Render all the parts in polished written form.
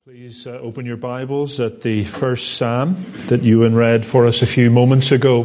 Please open your Bibles at the first Psalm that Ewan read for us a few moments ago.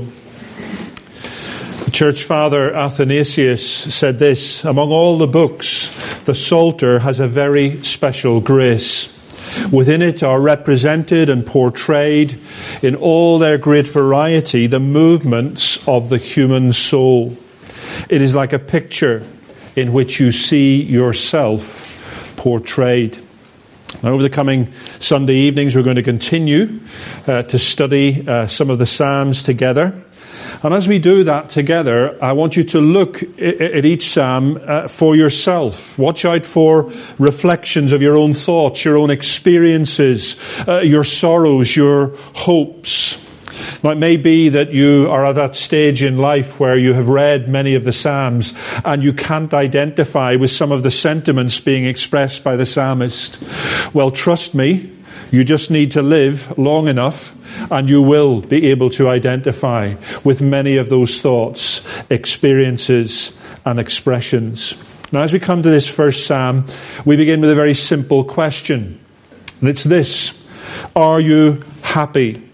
The church father Athanasius said this: among all the books, the Psalter has a very special grace. Within it are represented and portrayed in all their great variety the movements of the human soul. It is like a picture in which you see yourself portrayed. Now, over the coming Sunday evenings, we're going to continue to study some of the Psalms together. And as we do that together, I want you to look at each Psalm for yourself. Watch out for reflections of your own thoughts, your own experiences, your sorrows, your hopes. Now, it may be that you are at that stage in life where you have read many of the Psalms and you can't identify with some of the sentiments being expressed by the psalmist. Well, trust me, you just need to live long enough and you will be able to identify with many of those thoughts, experiences and expressions. Now, as we come to this first Psalm, we begin with a very simple question. And it's this: are you happy?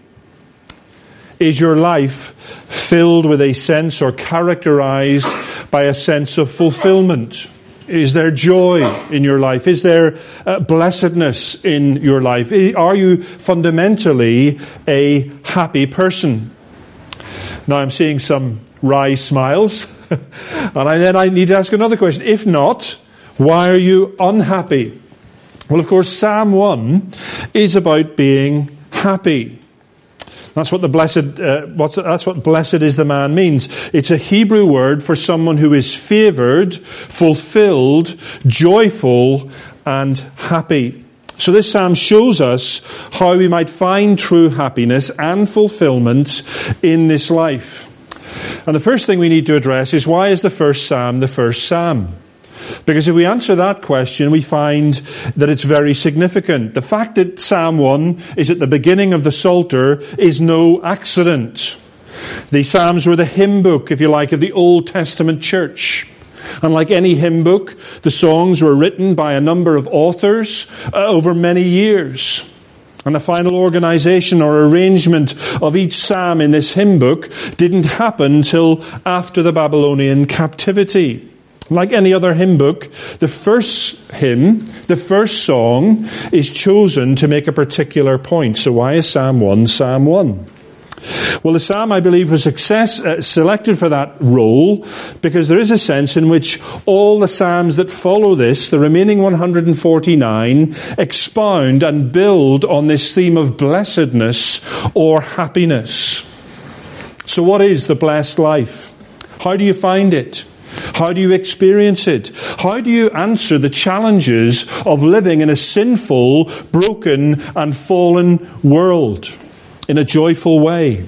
Is your life filled with a sense or characterized by a sense of fulfillment? Is there joy in your life? Is there blessedness in your life? Are you fundamentally a happy person? Now, I'm seeing some wry smiles. And then I need to ask another question. If not, why are you unhappy? Well, of course, Psalm 1 is about being happy. That's what that's what blessed is the man means. It's a Hebrew word for someone who is favored, fulfilled, joyful, and happy. So this psalm shows us how we might find true happiness and fulfillment in this life. And the first thing we need to address is, why is the first psalm the first psalm? Because if we answer that question, we find that it's very significant. The fact that Psalm 1 is at the beginning of the Psalter is no accident. The Psalms were the hymn book, if you like, of the Old Testament church. And like any hymn book, the songs were written by a number of authors over many years. And the final organization or arrangement of each psalm in this hymn book didn't happen until after the Babylonian captivity. Like any other hymn book, the first hymn, the first song, is chosen to make a particular point. So why is Psalm 1 Psalm 1? Well, the psalm, I believe, was selected for that role because there is a sense in which all the psalms that follow this, the remaining 149, expound and build on this theme of blessedness or happiness. So what is the blessed life? How do you find it? How do you experience it? How do you answer the challenges of living in a sinful, broken, and fallen world in a joyful way?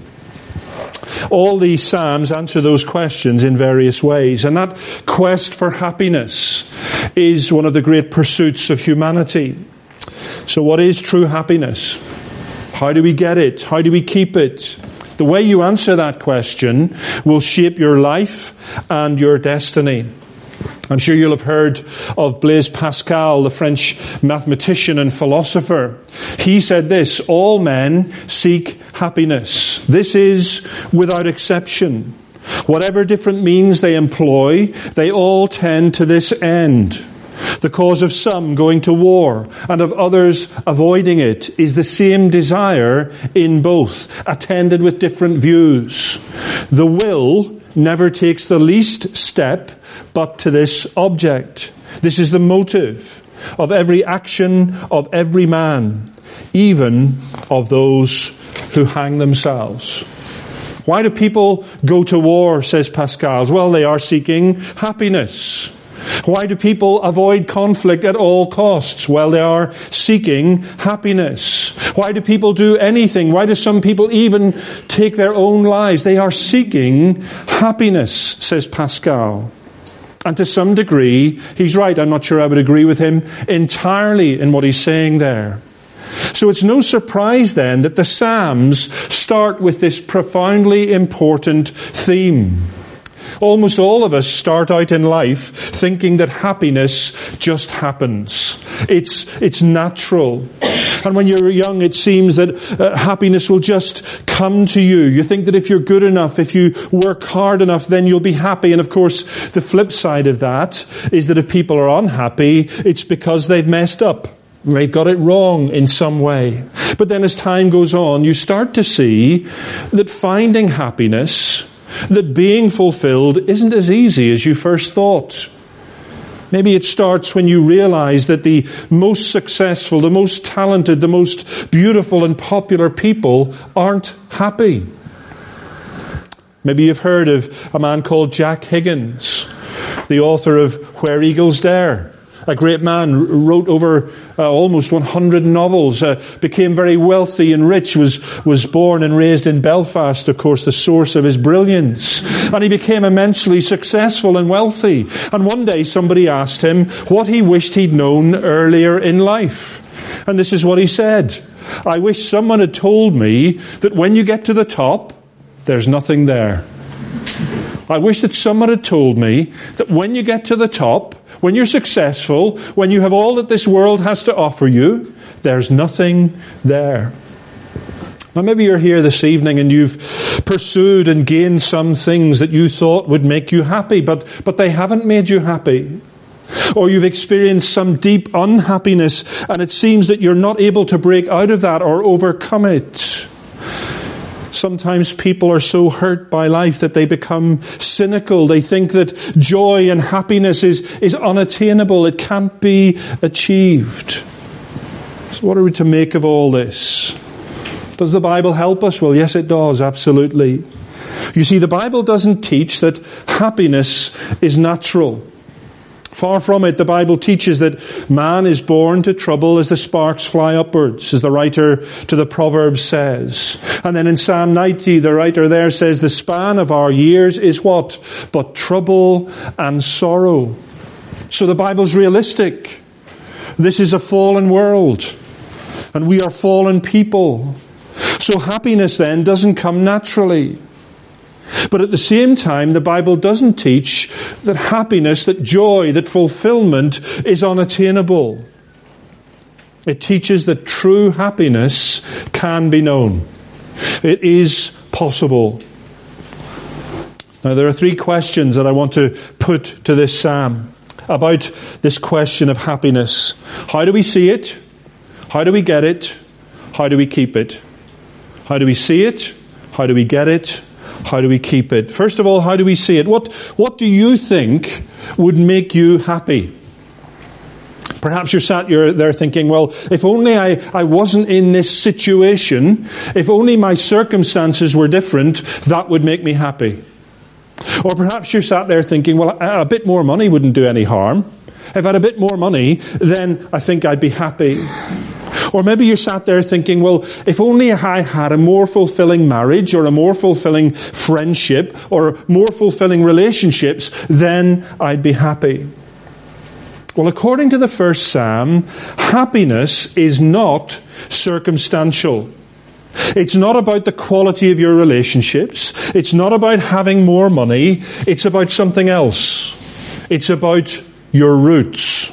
All these psalms answer those questions in various ways, and that quest for happiness is one of the great pursuits of humanity. So what is true happiness? How do we get it? How do we keep it? The way you answer that question will shape your life and your destiny. I'm sure you'll have heard of Blaise Pascal, the French mathematician and philosopher. He said this: all men seek happiness. This is without exception. Whatever different means they employ, they all tend to this end. The cause of some going to war and of others avoiding it is the same desire in both, attended with different views. The will never takes the least step but to this object. This is the motive of every action of every man, even of those who hang themselves. Why do people go to war, says Pascal? Well, they are seeking happiness. Why do people avoid conflict at all costs? Well, they are seeking happiness. Why do people do anything? Why do some people even take their own lives? They are seeking happiness, says Pascal. And to some degree, he's right. I'm not sure I would agree with him entirely in what he's saying there. So it's no surprise then that the Psalms start with this profoundly important theme. Almost all of us start out in life thinking that happiness just happens. It's natural. And when you're young, it seems that happiness will just come to you. You think that if you're good enough, if you work hard enough, then you'll be happy. And of course, the flip side of that is that if people are unhappy, it's because they've messed up. They've got it wrong in some way. But then as time goes on, you start to see that finding happiness, that being fulfilled, isn't as easy as you first thought. Maybe it starts when you realize that the most successful, the most talented, the most beautiful and popular people aren't happy. Maybe you've heard of a man called Jack Higgins, the author of Where Eagles Dare. A great man, wrote over almost 100 novels, became very wealthy and rich, was born and raised in Belfast, of course, the source of his brilliance. And he became immensely successful and wealthy. And one day somebody asked him what he wished he'd known earlier in life. And this is what he said: "I wish someone had told me that when you get to the top, there's nothing there. I wish that someone had told me that when you get to the top, when you're successful, when you have all that this world has to offer you, there's nothing there." Now maybe you're here this evening and you've pursued and gained some things that you thought would make you happy, but they haven't made you happy. Or you've experienced some deep unhappiness and it seems that you're not able to break out of that or overcome it. Sometimes people are so hurt by life that they become cynical. They think that joy and happiness is unattainable. It can't be achieved. So what are we to make of all this? Does the Bible help us? Well, yes, it does, absolutely. You see, the Bible doesn't teach that happiness is natural. Far from it, the Bible teaches that man is born to trouble as the sparks fly upwards, as the writer to the Proverbs says. And then in Psalm 90, the writer there says, the span of our years is what? But trouble and sorrow. So the Bible's realistic. This is a fallen world, and we are fallen people. So happiness then doesn't come naturally. But at the same time, the Bible doesn't teach that happiness, that joy, that fulfillment is unattainable. It teaches that true happiness can be known. It is possible. Now, there are 3 questions that I want to put to this psalm about this question of happiness. How do we see it? How do we get it? How do we keep it? How do we see it? How do we get it? How do we keep it? First of all, how do we see it? What do you think would make you happy? Perhaps you're there thinking, well, if only I wasn't in this situation, if only my circumstances were different, that would make me happy. Or perhaps you're sat there thinking, well, a bit more money wouldn't do any harm. If I had a bit more money, then I think I'd be happy. Or maybe you're sat there thinking, well, if only I had a more fulfilling marriage or a more fulfilling friendship or more fulfilling relationships, then I'd be happy. Well, according to the first Psalm, happiness is not circumstantial. It's not about the quality of your relationships. It's not about having more money. It's about something else. It's about your roots.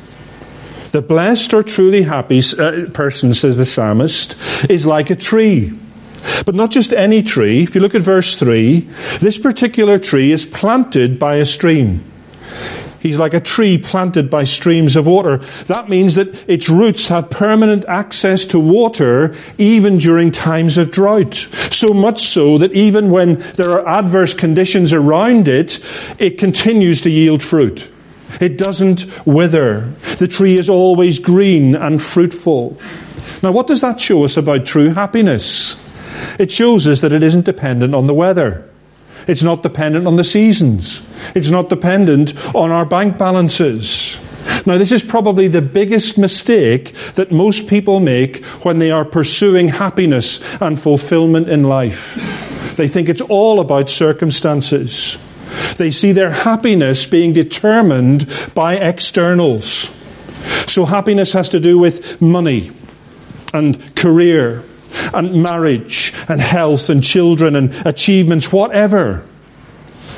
The blessed or truly happy person, says the psalmist, is like a tree. But not just any tree. If you look at verse 3, this particular tree is planted by a stream. He's like a tree planted by streams of water. That means that its roots have permanent access to water even during times of drought. So much so that even when there are adverse conditions around it, it continues to yield fruit. It doesn't wither. The tree is always green and fruitful. Now, what does that show us about true happiness? It shows us that it isn't dependent on the weather. It's not dependent on the seasons. It's not dependent on our bank balances. Now, this is probably the biggest mistake that most people make when they are pursuing happiness and fulfillment in life. They think it's all about circumstances. They see their happiness being determined by externals. So happiness has to do with money and career and marriage and health and children and achievements, whatever.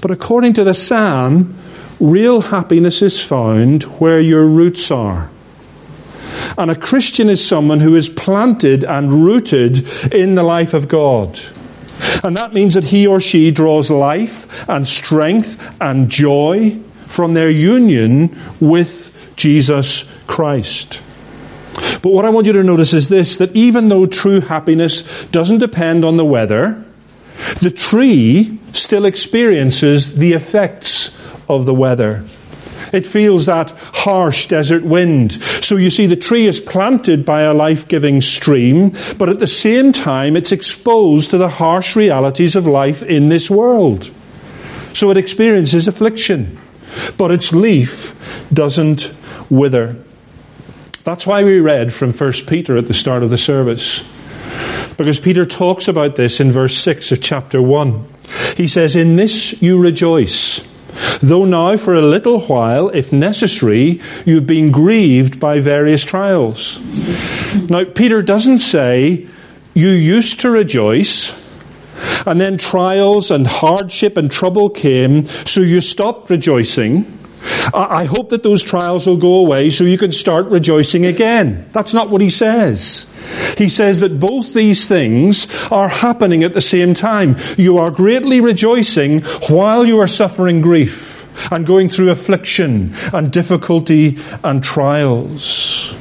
But according to the psalm, real happiness is found where your roots are. And a Christian is someone who is planted and rooted in the life of God. And that means that he or she draws life and strength and joy from their union with Jesus Christ. But what I want you to notice is this, that even though true happiness doesn't depend on the weather, the tree still experiences the effects of the weather. It feels that harsh desert wind. So you see, the tree is planted by a life-giving stream, but at the same time it's exposed to the harsh realities of life in this world. So it experiences affliction, but its leaf doesn't wither. That's why we read from 1 Peter at the start of the service. Because Peter talks about this in verse 6 of chapter 1. He says, "In this you rejoice, though now for a little while, if necessary, you've been grieved by various trials." Now, Peter doesn't say, you used to rejoice, and then trials and hardship and trouble came, so you stopped rejoicing. I hope that those trials will go away so you can start rejoicing again. That's not what he says. He says that both these things are happening at the same time. You are greatly rejoicing while you are suffering grief and going through affliction and difficulty and trials.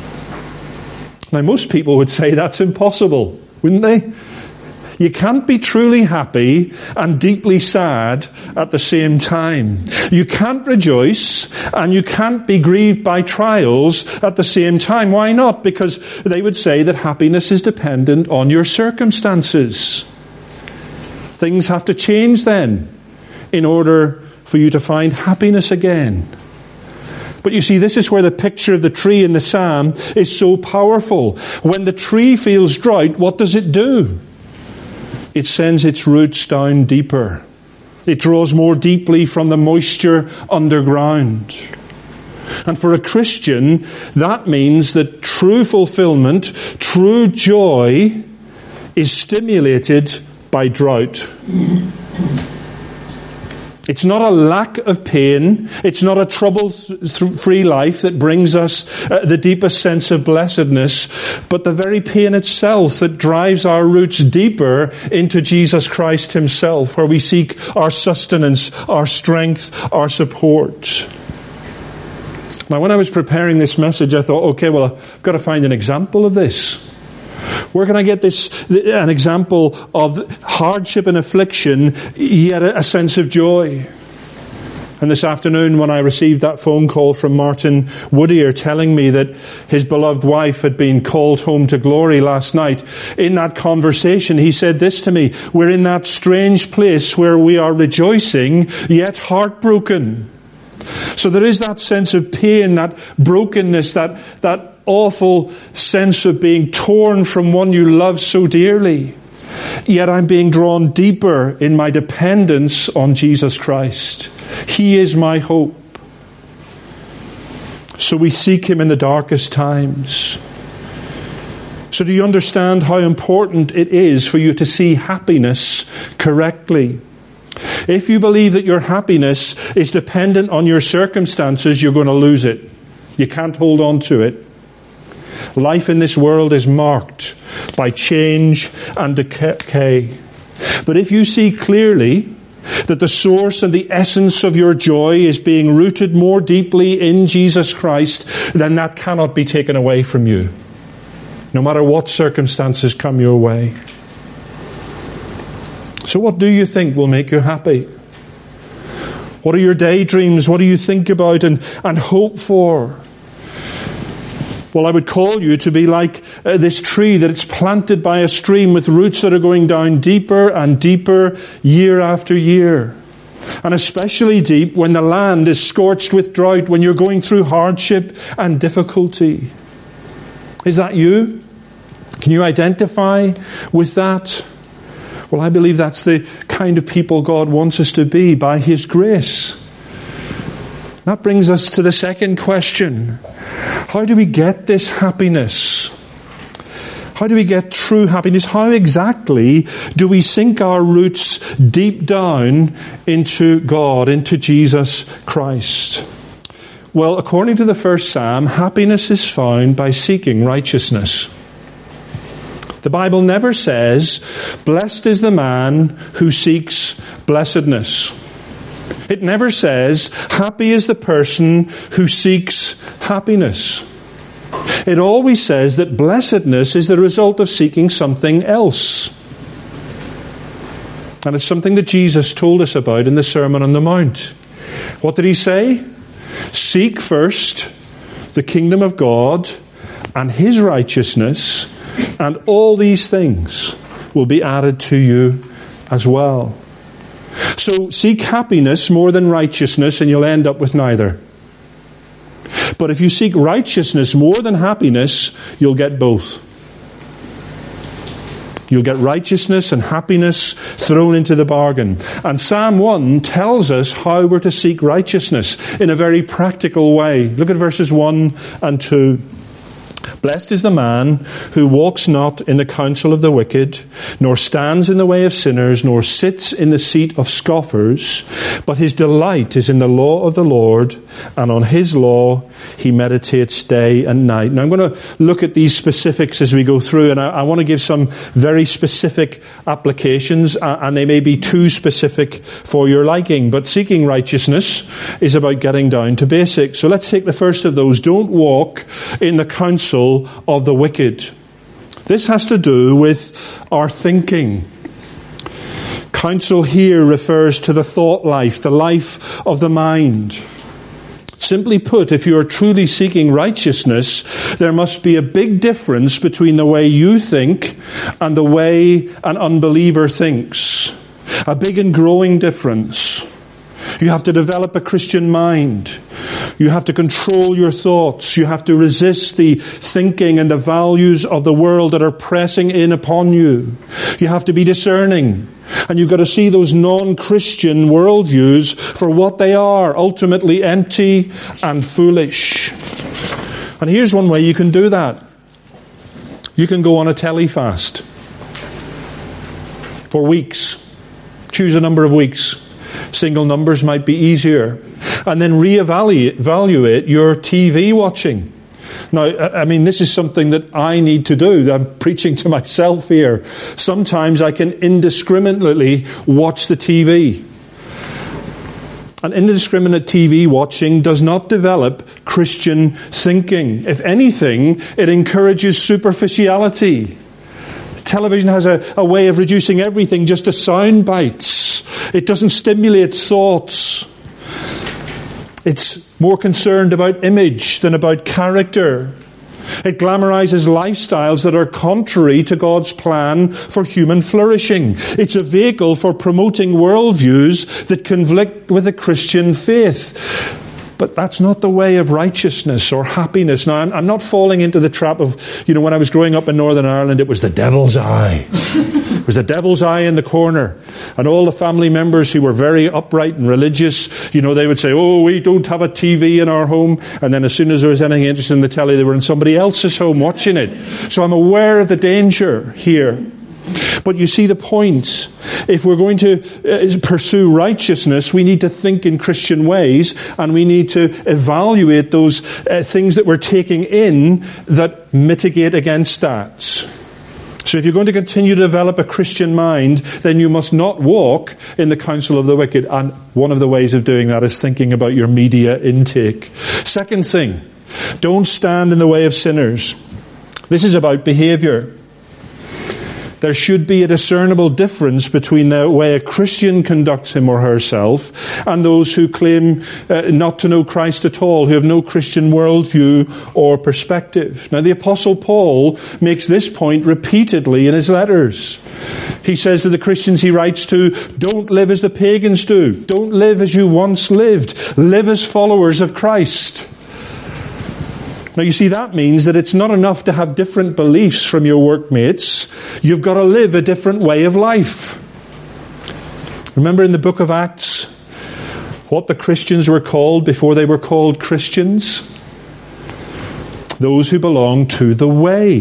Now, most people would say that's impossible, wouldn't they? You can't be truly happy and deeply sad at the same time. You can't rejoice and you can't be grieved by trials at the same time. Why not? Because they would say that happiness is dependent on your circumstances. Things have to change then in order for you to find happiness again. But you see, this is where the picture of the tree in the psalm is so powerful. When the tree feels drought, what does it do? It sends its roots down deeper. It draws more deeply from the moisture underground. And for a Christian, that means that true fulfillment, true joy, is stimulated by drought. It's not a lack of pain. It's not a trouble-free life that brings us the deepest sense of blessedness, but the very pain itself that drives our roots deeper into Jesus Christ himself, where we seek our sustenance, our strength, our support. Now, when I was preparing this message, I thought, okay, well, I've got to find an example of this. Where can I get an example of hardship and affliction, yet a sense of joy? And this afternoon, when I received that phone call from Martin Woodier telling me that his beloved wife had been called home to glory last night, in that conversation, he said this to me: we're in that strange place where we are rejoicing, yet heartbroken. So there is that sense of pain, that brokenness, that awful sense of being torn from one you love so dearly. Yet I'm being drawn deeper in my dependence on Jesus Christ. He is my hope. So we seek him in the darkest times. So do you understand how important it is for you to see happiness correctly? If you believe that your happiness is dependent on your circumstances, you're going to lose it. You can't hold on to it. Life in this world is marked by change and decay. But if you see clearly that the source and the essence of your joy is being rooted more deeply in Jesus Christ, then that cannot be taken away from you, no matter what circumstances come your way. So what do you think will make you happy? What are your daydreams? What do you think about and hope for? Well, I would call you to be like this tree that it's planted by a stream with roots that are going down deeper and deeper year after year. And especially deep when the land is scorched with drought, when you're going through hardship and difficulty. Is that you? Can you identify with that? Well, I believe that's the kind of people God wants us to be by his grace. That brings us to the second question. How do we get this happiness? How do we get true happiness? How exactly do we sink our roots deep down into God, into Jesus Christ? Well, according to the first Psalm, happiness is found by seeking righteousness. The Bible never says, blessed is the man who seeks blessedness. It never says, happy is the person who seeks happiness. It always says that blessedness is the result of seeking something else. And it's something that Jesus told us about in the Sermon on the Mount. What did he say? Seek first the kingdom of God and his righteousness, and all these things will be added to you as well. So seek happiness more than righteousness, and you'll end up with neither. But if you seek righteousness more than happiness, you'll get both. You'll get righteousness and happiness thrown into the bargain. And Psalm 1 tells us how we're to seek righteousness in a very practical way. Look at verses 1 and 2. Blessed is the man who walks not in the counsel of the wicked, nor stands in the way of sinners, nor sits in the seat of scoffers, but his delight is in the law of the Lord, and on his law he meditates day and night. Now I'm going to look at these specifics as we go through, and I want to give some very specific applications, and they may be too specific for your liking, but seeking righteousness is about getting down to basics. So let's take the first of those. Don't walk in the counsel of the wicked. This has to do with our thinking. Counsel here refers to the thought life, the life of the mind. Simply put, if you are truly seeking righteousness, there must be a big difference between the way you think and the way an unbeliever thinks. A big and growing difference. You have to develop a Christian mind. You have to control your thoughts. You have to resist the thinking and the values of the world that are pressing in upon you. You have to be discerning. And you've got to see those non-Christian worldviews for what they are, ultimately empty and foolish. And here's one way you can do that. You can go on a telefast for weeks. Choose a number of weeks. Single numbers might be easier. And then reevaluate your TV watching. Now, I mean, this is something that I need to do. I'm preaching to myself here. Sometimes I can indiscriminately watch the TV. And indiscriminate TV watching does not develop Christian thinking. If anything, it encourages superficiality. Television has a way of reducing everything just to sound bites. It doesn't stimulate thoughts. It's more concerned about image than about character. It glamorizes lifestyles that are contrary to God's plan for human flourishing. It's a vehicle for promoting worldviews that conflict with the Christian faith. But that's not the way of righteousness or happiness. Now, I'm not falling into the trap of, when I was growing up in Northern Ireland, it was the devil's eye. It was the devil's eye in the corner. And all the family members who were very upright and religious, they would say, oh, we don't have a TV in our home. And then as soon as there was anything interesting in the telly, they were in somebody else's home watching it. So I'm aware of the danger here. But you see the point. If we're going to pursue righteousness, we need to think in Christian ways, and we need to evaluate those things that we're taking in that mitigate against that. So if you're going to continue to develop a Christian mind, then you must not walk in the counsel of the wicked. And one of the ways of doing that is thinking about your media intake. Second thing, don't stand in the way of sinners. This is about behavior. There should be a discernible difference between the way a Christian conducts him or herself and those who claim not to know Christ at all, who have no Christian worldview or perspective. Now, the Apostle Paul makes this point repeatedly in his letters. He says to the Christians he writes to, don't live as the pagans do. Don't live as you once lived. Live as followers of Christ. Now, you see, that means that it's not enough to have different beliefs from your workmates. You've got to live a different way of life. Remember in the book of Acts, what the Christians were called before they were called Christians? Those who belong to the way.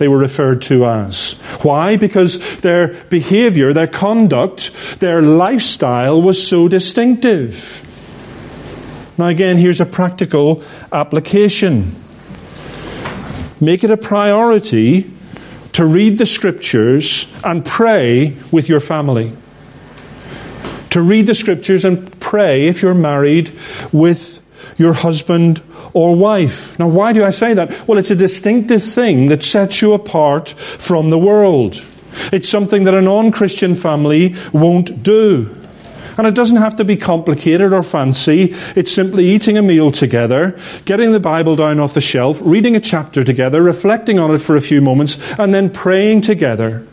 they were referred to as. Why? Because their behavior, their conduct, their lifestyle was so distinctive. Now again, here's a practical application. Make it a priority to read the Scriptures and pray with your family. To read the Scriptures and pray, if you're married, with your husband or wife. Now, why do I say that? Well, it's a distinctive thing that sets you apart from the world. It's something that a non-Christian family won't do. And it doesn't have to be complicated or fancy. It's simply eating a meal together, getting the Bible down off the shelf, reading a chapter together, reflecting on it for a few moments, and then praying together.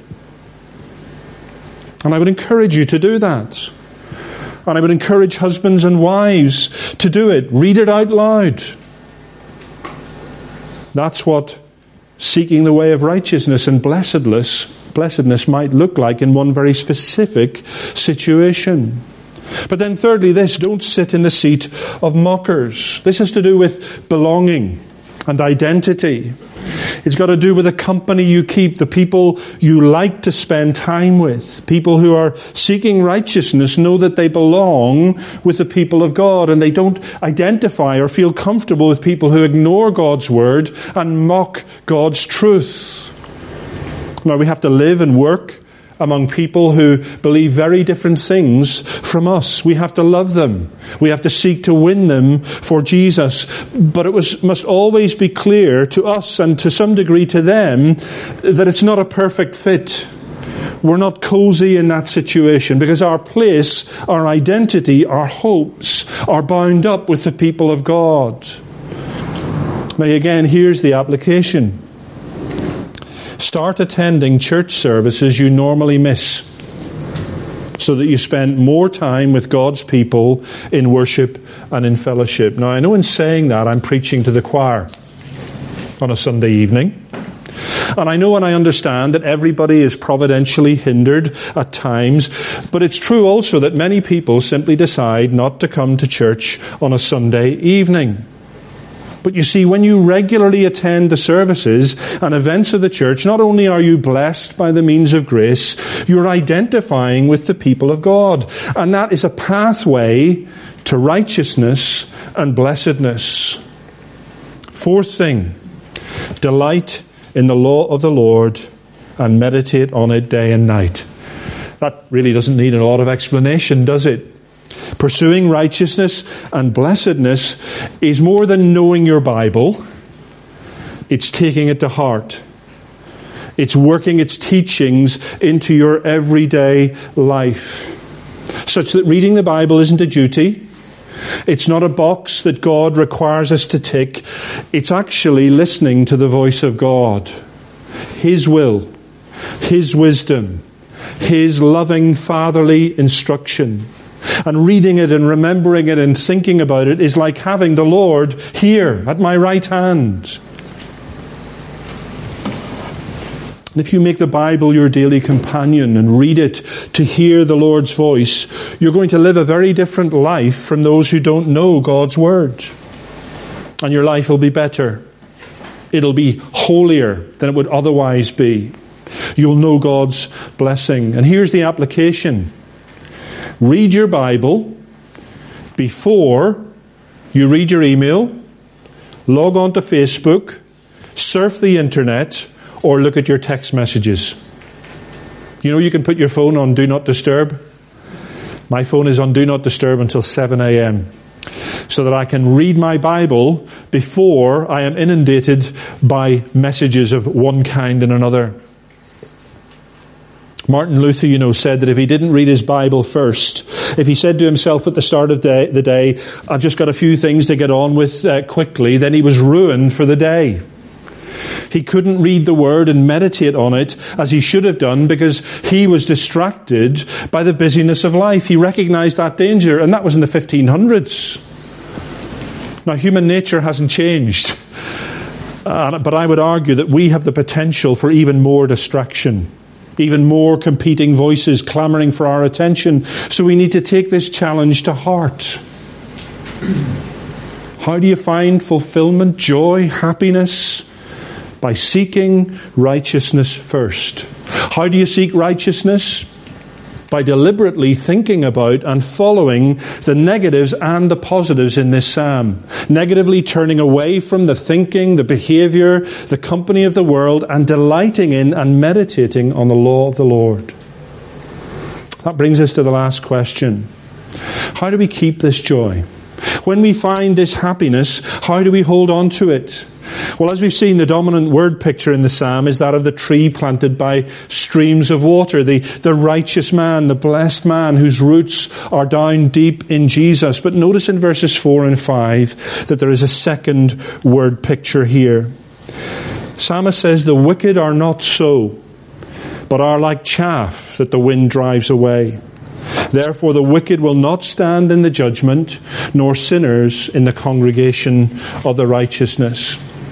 And I would encourage you to do that. And I would encourage husbands and wives to do it. Read it out loud. That's what seeking the way of righteousness and blessedness might look like in one very specific situation. But then thirdly, don't sit in the seat of mockers. This has to do with belonging and identity. It's got to do with the company you keep, the people you like to spend time with. People who are seeking righteousness know that they belong with the people of God, and they don't identify or feel comfortable with people who ignore God's word and mock God's truth. Now, we have to live and work among people who believe very different things from us. We have to love them. We have to seek to win them for Jesus. But it must always be clear to us and to some degree to them that it's not a perfect fit. We're not cozy in that situation because our place, our identity, our hopes are bound up with the people of God. Now again, here's the application. Start attending church services you normally miss so that you spend more time with God's people in worship and in fellowship. Now, I know in saying that I'm preaching to the choir on a Sunday evening. And I know and I understand that everybody is providentially hindered at times, but it's true also that many people simply decide not to come to church on a Sunday evening. But you see, when you regularly attend the services and events of the church, not only are you blessed by the means of grace, you're identifying with the people of God. And that is a pathway to righteousness and blessedness. Fourth thing, delight in the law of the Lord and meditate on it day and night. That really doesn't need a lot of explanation, does it? Pursuing righteousness and blessedness is more than knowing your Bible. It's taking it to heart. It's working its teachings into your everyday life, such that reading the Bible isn't a duty. It's not a box that God requires us to tick. It's actually listening to the voice of God. His will, His wisdom, His loving fatherly instruction. And reading it and remembering it and thinking about it is like having the Lord here at my right hand. And if you make the Bible your daily companion and read it to hear the Lord's voice, you're going to live a very different life from those who don't know God's Word. And your life will be better. It'll be holier than it would otherwise be. You'll know God's blessing. And here's the application. Read your Bible before you read your email, log on to Facebook, surf the internet, or look at your text messages. You know you can put your phone on Do Not Disturb? My phone is on Do Not Disturb until 7 a.m. so that I can read my Bible before I am inundated by messages of one kind and another. Martin Luther, said that if he didn't read his Bible first, if he said to himself at the start of the day, I've just got a few things to get on with quickly, then he was ruined for the day. He couldn't read the Word and meditate on it as he should have done because he was distracted by the busyness of life. He recognized that danger, and that was in the 1500s. Now, human nature hasn't changed, but I would argue that we have the potential for even more distraction. Even more competing voices clamoring for our attention. So we need to take this challenge to heart. How do you find fulfillment, joy, happiness by seeking righteousness first. How do you seek righteousness? By deliberately thinking about and following the negatives and the positives in this psalm. Negatively turning away from the thinking, the behavior, the company of the world, and delighting in and meditating on the law of the Lord. That brings us to the last question. How do we keep this joy? When we find this happiness, how do we hold on to it? Well, as we've seen, the dominant word picture in the psalm is that of the tree planted by streams of water, the righteous man, the blessed man whose roots are down deep in Jesus. But notice in verses 4 and 5 that there is a second word picture here. The psalmist says, "The wicked are not so, but are like chaff that the wind drives away. Therefore the wicked will not stand in the judgment, nor sinners in the congregation of the righteousness."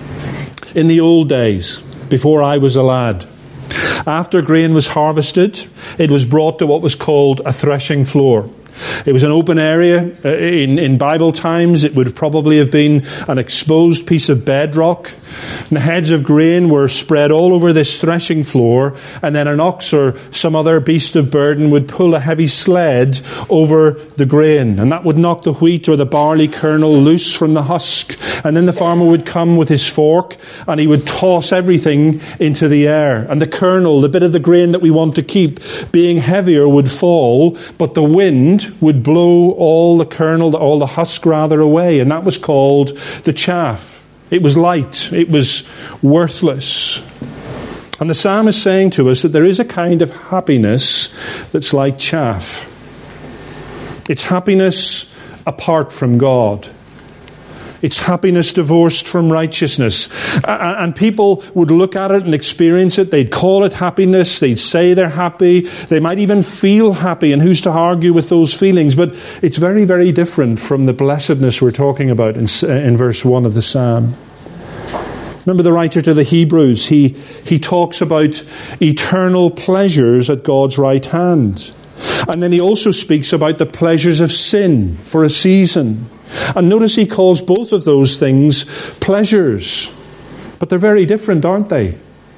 In the old days, before I was a lad, after grain was harvested, it was brought to what was called a threshing floor. It was an open area. In Bible times, it would probably have been an exposed piece of bedrock. And the heads of grain were spread all over this threshing floor, and then an ox or some other beast of burden would pull a heavy sled over the grain, and that would knock the wheat or the barley kernel loose from the husk. And then the farmer would come with his fork, and he would toss everything into the air. And the kernel, the bit of the grain that we want to keep, being heavier, would fall, but the wind would blow all the kernel, all the husk rather, away. And that was called the chaff. It was light. It was worthless. And the psalm is saying to us that there is a kind of happiness that's like chaff. It's happiness apart from God. It's happiness divorced from righteousness. And people would look at it and experience it. They'd call it happiness. They'd say they're happy. They might even feel happy. And who's to argue with those feelings? But it's very, very different from the blessedness we're talking about in verse 1 of the psalm. Remember the writer to the Hebrews. He talks about eternal pleasures at God's right hand. And then he also speaks about the pleasures of sin for a season. And notice he calls both of those things pleasures. But they're very different, aren't they?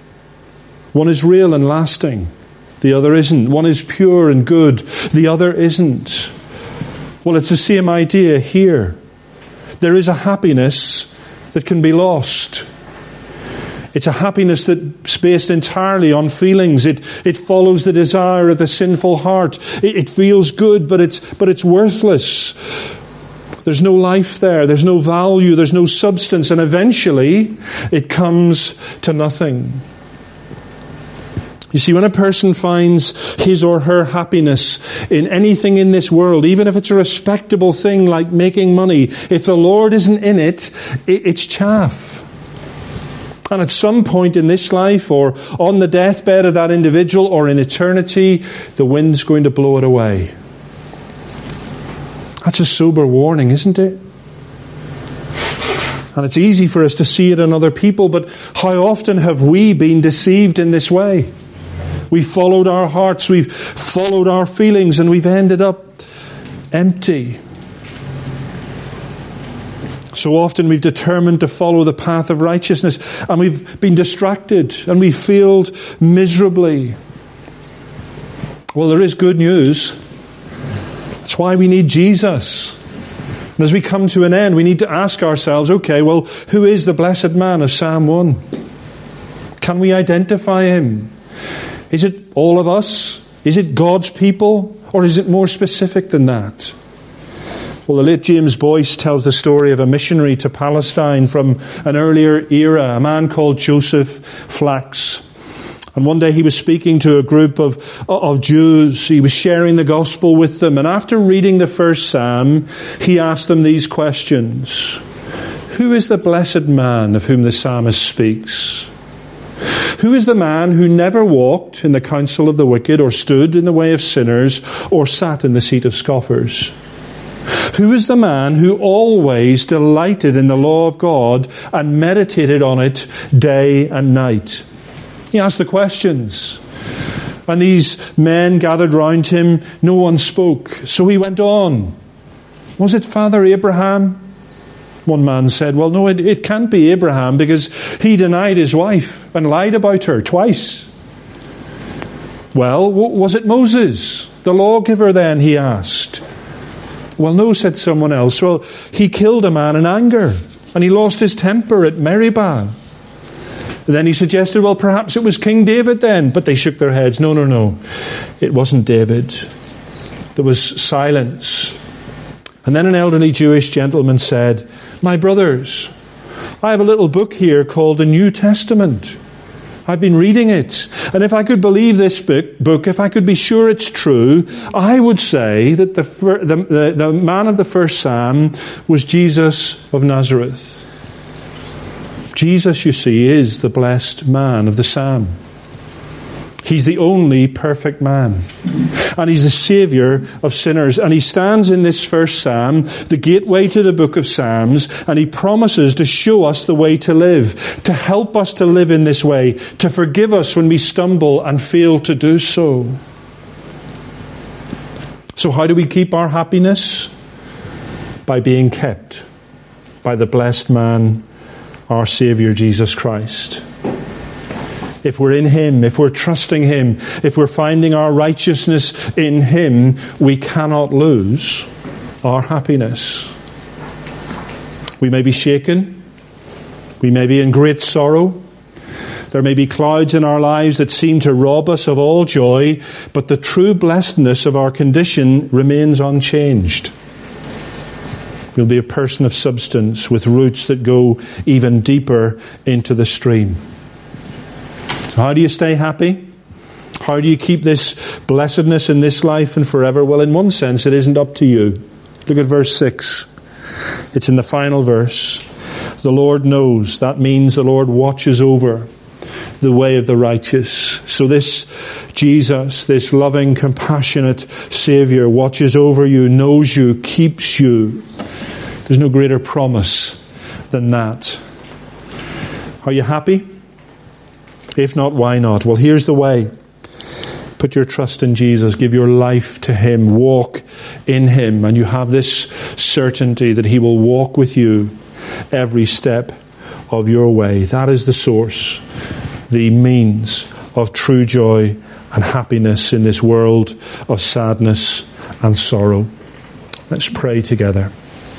One is real and lasting. The other isn't. One is pure and good. The other isn't. Well, it's the same idea here. There is a happiness that can be lost. It's a happiness that's based entirely on feelings. It follows the desire of the sinful heart. It feels good, but it's worthless. There's no life there. There's no value. There's no substance. And eventually, it comes to nothing. You see, when a person finds his or her happiness in anything in this world, even if it's a respectable thing like making money, if the Lord isn't in it, it's chaff. And at some point in this life, or on the deathbed of that individual, or in eternity, the wind's going to blow it away. That's a sober warning, isn't it? And it's easy for us to see it in other people, but how often have we been deceived in this way? We've followed our hearts, we've followed our feelings, and we've ended up empty. So often we've determined to follow the path of righteousness, and we've been distracted, and we've failed miserably. Well, there is good news. That's why we need Jesus. And as we come to an end, we need to ask ourselves, okay, well, who is the blessed man of Psalm 1? Can we identify him? Is it all of us? Is it God's people? Or is it more specific than that? Well, the late James Boyce tells the story of a missionary to Palestine from an earlier era, a man called Joseph Flax. And one day he was speaking to a group of Jews. He was sharing the gospel with them. And after reading the first psalm, he asked them these questions. Who is the blessed man of whom the psalmist speaks? Who is the man who never walked in the counsel of the wicked, or stood in the way of sinners, or sat in the seat of scoffers? Who is the man who always delighted in the law of God and meditated on it day and night? He asked the questions. And these men gathered round him. No one spoke. So he went on. Was it Father Abraham? One man said, well, no, it can't be Abraham because he denied his wife and lied about her twice. Well, was it Moses, the lawgiver then, he asked. Well, no, said someone else. Well, he killed a man in anger and he lost his temper at Meribah. Then he suggested, well, perhaps it was King David then. But they shook their heads. No. It wasn't David. There was silence. And then an elderly Jewish gentleman said, my brothers, I have a little book here called the New Testament. I've been reading it. And if I could believe this book, if I could be sure it's true, I would say that the man of the first psalm was Jesus of Nazareth. Jesus, you see, is the blessed man of the psalm. He's the only perfect man. And he's the Saviour of sinners. And he stands in this first psalm, the gateway to the book of Psalms, and he promises to show us the way to live, to help us to live in this way, to forgive us when we stumble and fail to do so. So how do we keep our happiness? By being kept by the blessed man, our Saviour, Jesus Christ. If we're in Him, if we're trusting Him, if we're finding our righteousness in Him, we cannot lose our happiness. We may be shaken. We may be in great sorrow. There may be clouds in our lives that seem to rob us of all joy, but the true blessedness of our condition remains unchanged. We'll be a person of substance with roots that go even deeper into the stream. So how do you stay happy? How do you keep this blessedness in this life and forever? Well, in one sense, it isn't up to you. Look at verse 6. It's in the final verse. The Lord knows. That means the Lord watches over the way of the righteous. So this Jesus, this loving, compassionate Saviour, watches over you, knows you, keeps you. There's no greater promise than that. Are you happy? If not, why not? Well, here's the way. Put your trust in Jesus. Give your life to Him. Walk in Him. And you have this certainty that He will walk with you every step of your way. That is the source, the means of true joy and happiness in this world of sadness and sorrow. Let's pray together.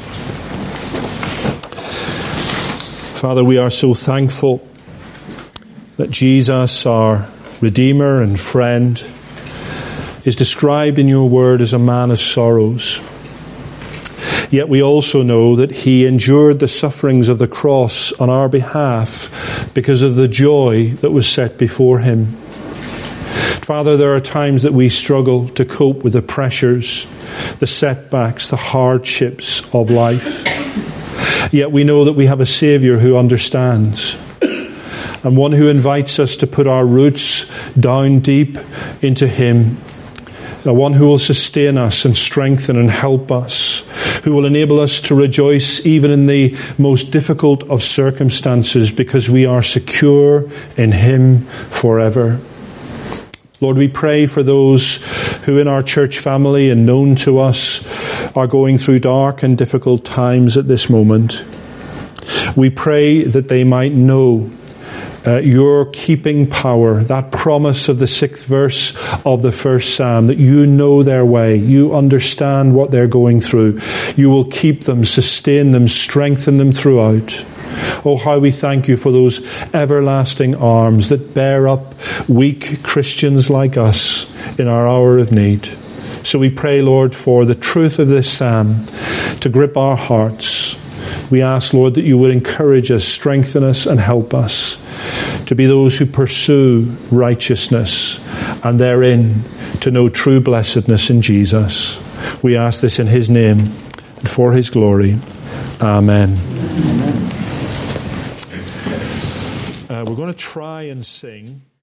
Father, we are so thankful that Jesus, our Redeemer and friend, is described in your word as a man of sorrows. Yet we also know that He endured the sufferings of the cross on our behalf because of the joy that was set before Him. Father, there are times that we struggle to cope with the pressures, the setbacks, the hardships of life. Yet we know that we have a Saviour who understands, and one who invites us to put our roots down deep into Him. The one who will sustain us and strengthen and help us, who will enable us to rejoice even in the most difficult of circumstances because we are secure in Him forever. Lord, we pray for those who in our church family and known to us are going through dark and difficult times at this moment. We pray that they might know your keeping power, that promise of the 6th verse of the first psalm, that you know their way, you understand what they're going through. You will keep them, sustain them, strengthen them throughout. Oh, how we thank you for those everlasting arms that bear up weak Christians like us in our hour of need. So we pray, Lord, for the truth of this psalm to grip our hearts. We ask, Lord, that you would encourage us, strengthen us, and help us to be those who pursue righteousness and therein to know true blessedness in Jesus. We ask this in His name and for His glory. Amen. We're going to try and sing